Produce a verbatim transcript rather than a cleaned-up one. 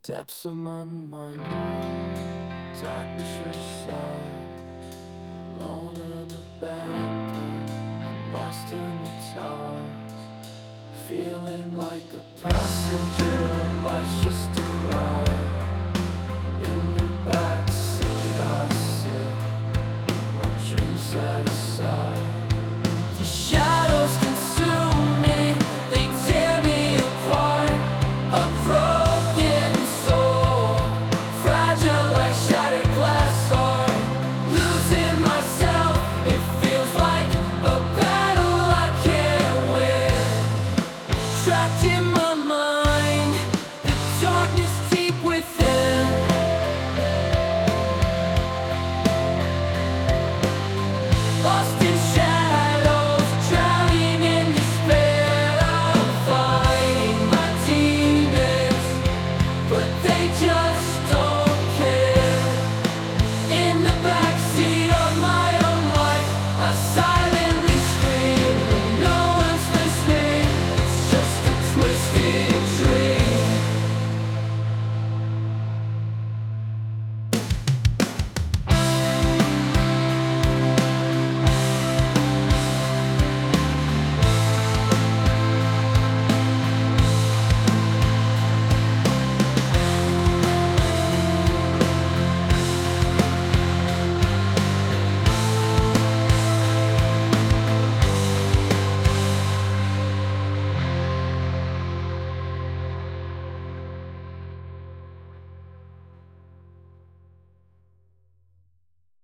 Depths of my mind, darkness resides, alone in the bed, lost in the stars, feeling like a passenger, life's just a ride. In the backseat I sit, my dreams set aside. The shadows consume me, they tear me apart. A broken soul, fragile like shattered glass art. Losing myself, it feels like a battle I can't win. Trapped in my mind, the darkness deep within. Lost in shadows, drowning in despair. I'm fighting my demons, but they just